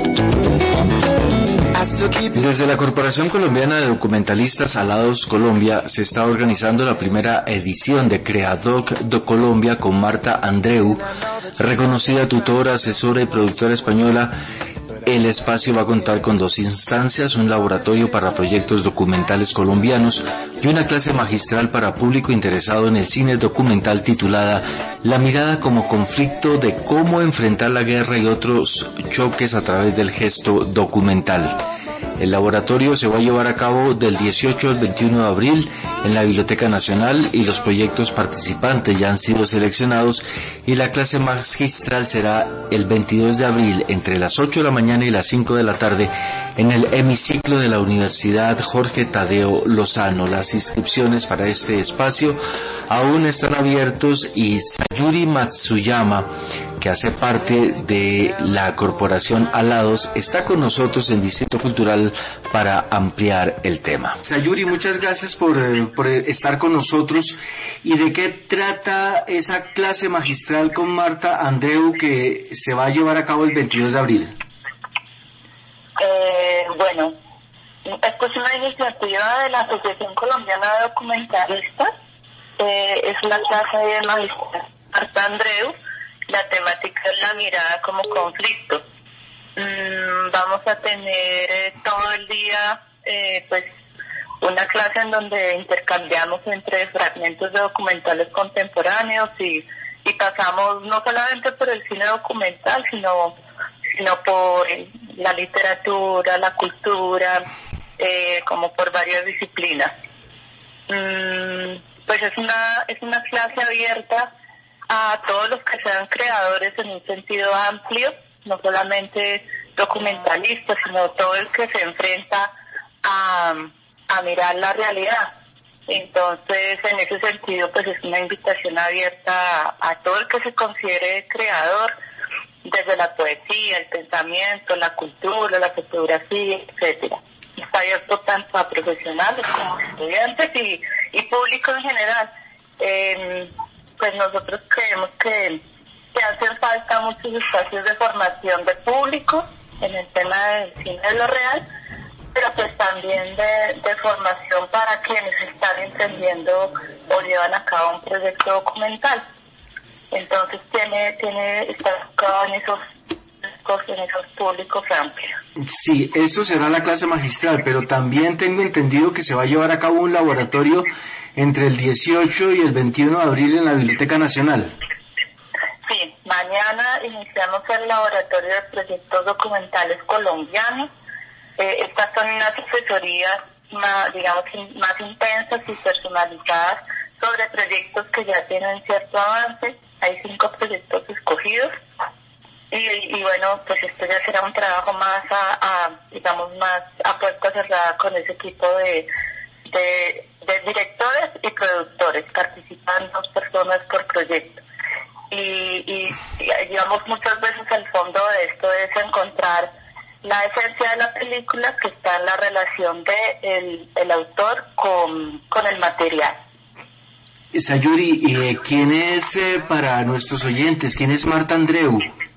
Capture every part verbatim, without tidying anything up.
Desde la Corporación Colombiana de Documentalistas Alados Colombia se está organizando la primera edición de Creadoc do Colombia con Marta Andreu, reconocida tutora, asesora y productora española. El espacio va a contar con dos instancias, un laboratorio para proyectos documentales colombianos y una clase magistral para público interesado en el cine documental titulada La mirada como conflicto de cómo enfrentar la guerra y otros choques a través del gesto documental. El laboratorio se va a llevar a cabo del dieciocho al veintiuno de abril en la Biblioteca Nacional y los proyectos participantes ya han sido seleccionados y la clase magistral será el veintidós de abril entre las ocho de la mañana y las cinco de la tarde en el hemiciclo de la Universidad Jorge Tadeo Lozano. Las inscripciones para este espacio aún están abiertos y Sayuri Matsuyama, que hace parte de la Corporación Alados, está con nosotros en Distrito Cultural para ampliar el tema. Sayuri, muchas gracias por, eh, por estar con nosotros. ¿Y de qué trata esa clase magistral con Marta Andreu que se va a llevar a cabo el veintidós de abril? Eh, bueno, esto es una iniciativa de la Asociación Colombiana de Documentalistas. Eh, es una clase de magistral Marta Andreu. La temática es la mirada como conflicto. Mm, vamos a tener eh, todo el día eh, pues una clase en donde intercambiamos entre fragmentos de documentales contemporáneos y, y pasamos no solamente por el cine documental, sino, sino por la literatura, la cultura, eh, como por varias disciplinas. Mm, pues es una, es una clase abierta a todos los que sean creadores en un sentido amplio, no solamente documentalistas, sino todo el que se enfrenta a, a mirar la realidad. Entonces, en ese sentido, pues es una invitación abierta a, a todo el que se considere creador, desde la poesía, el pensamiento, la cultura, la fotografía, etcétera. Está abierto tanto a profesionales como a estudiantes y, y público en general. Eh, pues nosotros creemos que, que hacen falta muchos espacios de formación de público en el tema del cine de lo real, pero pues también de, de formación para quienes están entendiendo o llevan a cabo un proyecto documental. Entonces tiene, tiene, está enfocado en esos, en esos públicos amplios. Sí, esto será la clase magistral, pero también tengo entendido que se va a llevar a cabo un laboratorio entre el dieciocho y el veintiuno de abril en la Biblioteca Nacional. Sí, mañana iniciamos el laboratorio de proyectos documentales colombianos. Eh, estas son unas asesorías más, digamos, más intensas y personalizadas sobre proyectos que ya tienen cierto avance. Hay cinco proyectos escogidos. Y, y bueno, pues esto ya será un trabajo más a, a digamos, más a puerta cerrada con ese equipo de, de, de directores y productores. Participan dos personas por proyecto. Y, y, y digamos, muchas veces el fondo de esto es encontrar la esencia de la película que está en la relación de el, el autor con, con el material. Sayuri, eh, ¿quién es eh, para nuestros oyentes? ¿Quién es Marta Andreu?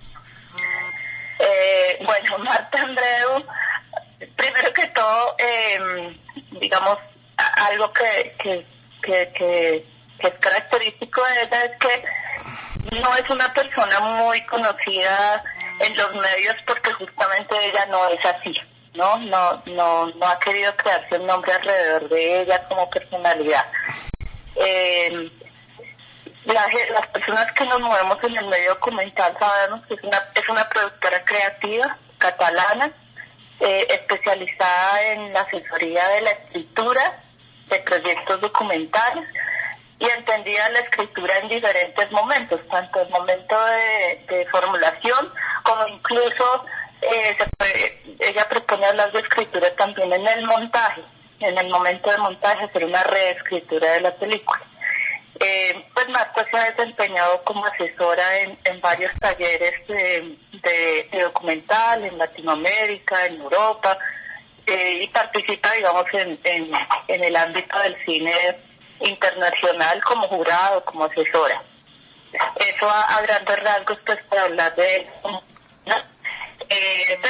Eh, bueno, Marta Andreu, primero que todo, eh, digamos, algo que, que, que, que, que es característico de ella es que no es una persona muy conocida en los medios porque justamente ella no es así, ¿no? No, no, no ha querido crearse un nombre alrededor de ella como personalidad. Eh, la, las personas que nos movemos en el medio documental sabemos que es una, es una productora creativa catalana, eh, especializada en la asesoría de la escritura de proyectos documentales y entendida la escritura en diferentes momentos, tanto el momento de, de formulación como incluso eh, se puede, ella propone hablar de escritura también en el montaje, en el momento de montaje hacer una reescritura de la película. Eh, pues Marta se ha desempeñado como asesora en, en varios talleres de, de, de documental en Latinoamérica, en Europa, eh, y participa, digamos, en, en, en el ámbito del cine internacional como jurado, como asesora. Eso a, a grandes rasgos, pues, para hablar de... ¿no? Eh, pero pues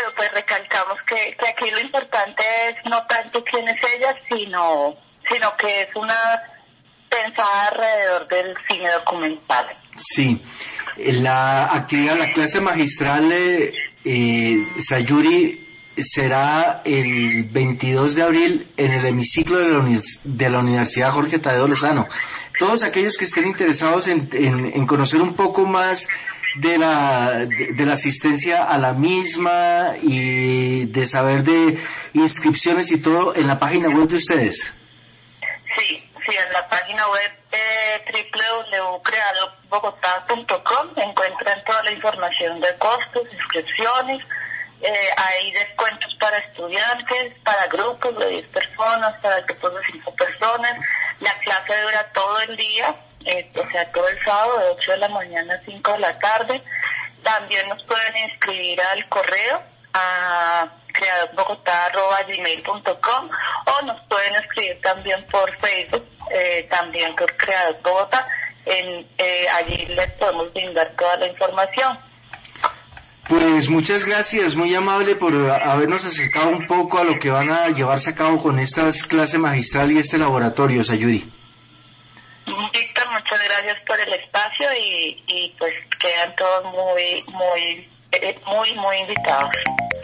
recalcamos que, que aquí lo importante es no tanto quién es ella, sino, sino que es una pensada alrededor del cine documental. Sí, la actividad, la clase magistral, eh, eh, Sayuri, será el veintidós de abril en el hemiciclo de la, uni- de la Universidad Jorge Tadeo Lozano. Todos aquellos que estén interesados en, en, en conocer un poco más de la de, de la asistencia a la misma y de saber de inscripciones y todo, en la página web de ustedes. Sí, sí, en la página web eh, doble u doble u doble u punto creado bogotá punto com encuentran toda la información de costos, inscripciones, eh, hay descuentos para estudiantes, para grupos de diez personas, para grupos de cinco personas. La clase dura todo el día, eh, o sea, todo el sábado de ocho de la mañana a cinco de la tarde. También nos pueden inscribir al correo a creador bogotá arroba gmail punto com o nos pueden escribir también por Facebook, eh, también por Creador Bogotá. En, eh, allí les podemos brindar toda la información. Pues muchas gracias, muy amable por habernos acercado un poco a lo que van a llevarse a cabo con estas clases magistral y este laboratorio, Sayuri. Víctor, muchas gracias por el espacio y, y pues quedan todos muy, muy, eh, muy, muy invitados.